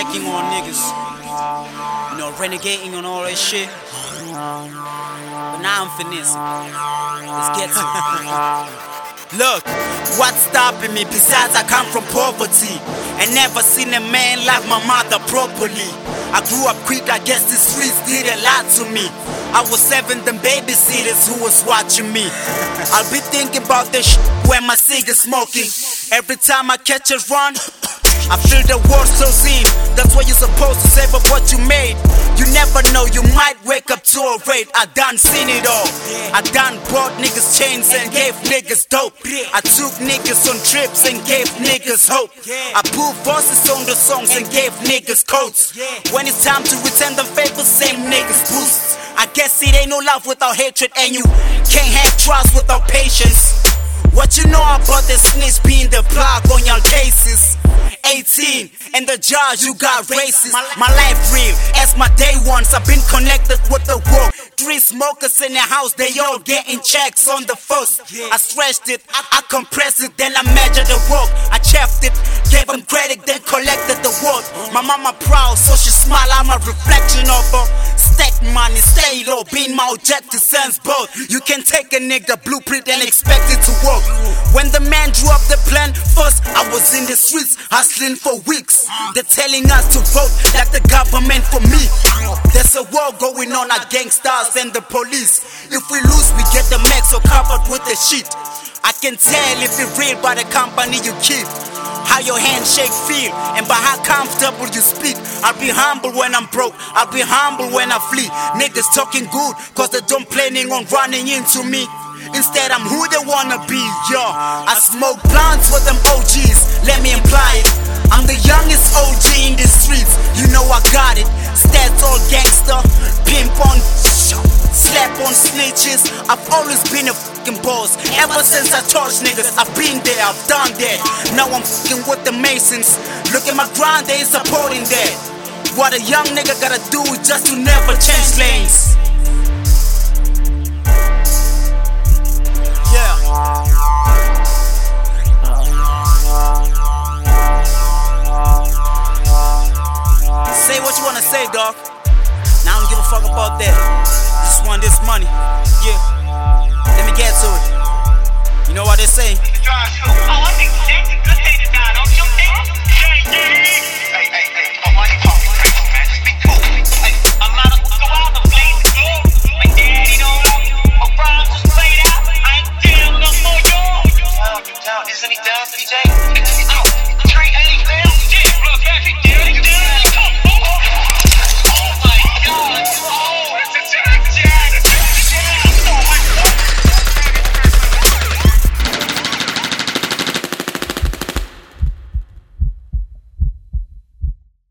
snacking on niggas, you know, renegating on all that shit. But now I'm finessing. Let's get to it. Look, what's stopping me? Besides, I come from poverty and never seen a man like my mother properly. I grew up quick, I guess the streets did a lot to me. I was 7, them babysitters who was watching me. I'll be thinking about this shit when my cigarette smoking. Every time I catch a run, I feel the world close in. That's why you're supposed to save up what you made. You never know, you might wake up to a raid. I done seen it all. I done bought niggas chains and gave niggas dope. I took niggas on trips and gave niggas hope. I put voices on the songs and gave niggas codes. When it's time to return the favor, same niggas boost. I guess it ain't no love without hatred, and you can't have trust without patience. What you know about the snitch being the plug on your cases? 18, and the judge, you got racist. My life real, as my day ones, I've been connected with the world. 3 smokers in the house, they all getting checks on the first. I stretched it, I compressed it, then I measured the work. I chefed it, gave them credit, then collected the work. My mama proud, so she smile, I'm a reflection of her. Stack money, stay low, being my objective sense both. You can take a nigga blueprint and expect it to work. When the man drew up the plan, first I was in the streets, hustling for weeks. They're telling us to vote like the government for me. There's a war going on at gangsters and the police. If we lose, we get the max or covered with the shit. I can tell if it's real by the company you keep, how your handshake feel, and by how comfortable you speak. I'll be humble when I'm broke, I'll be humble when I flee. Niggas talking good, cause they don't planning on running into me. Instead, I'm who they wanna be, yo. I smoke blunts with them OGs, let me imply it. I'm the youngest OG in the streets, you know I got it. Stats all gangster, pimp on, slap on snitches. I've always been a fucking boss. Ever since I touched niggas, I've been there, I've done that. Now I'm fucking with the Masons. Look at my grind, they ain't supporting that. What a young nigga gotta do just to never change lanes. Say what you wanna say, dog. Now I don't give a fuck about that. Just want this money. Yeah. Let me get to it. You know what they say? Oh, I think James a good day to die, don't you think?